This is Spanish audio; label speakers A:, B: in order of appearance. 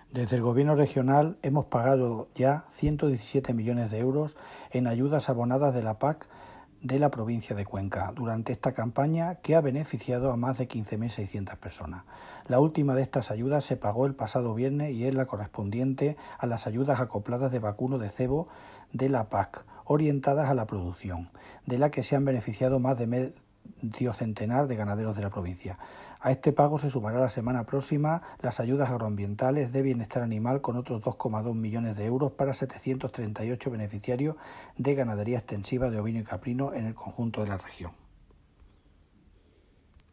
A: Desde el Gobierno regional hemos pagado ya 117 millones de euros en ayudas abonadas de la PAC de la provincia de Cuenca durante esta campaña, que ha beneficiado a más de 15.600 personas. La última de estas ayudas se pagó el pasado viernes y es la correspondiente a las ayudas acopladas de vacuno de cebo de la PAC, orientadas a la producción, de la que se han beneficiado más de medio centenar de ganaderos de la provincia. A este pago se sumará la semana próxima las ayudas agroambientales de bienestar animal con otros 2,2 millones de euros para 738 beneficiarios de ganadería extensiva de ovino y caprino en el conjunto de la región.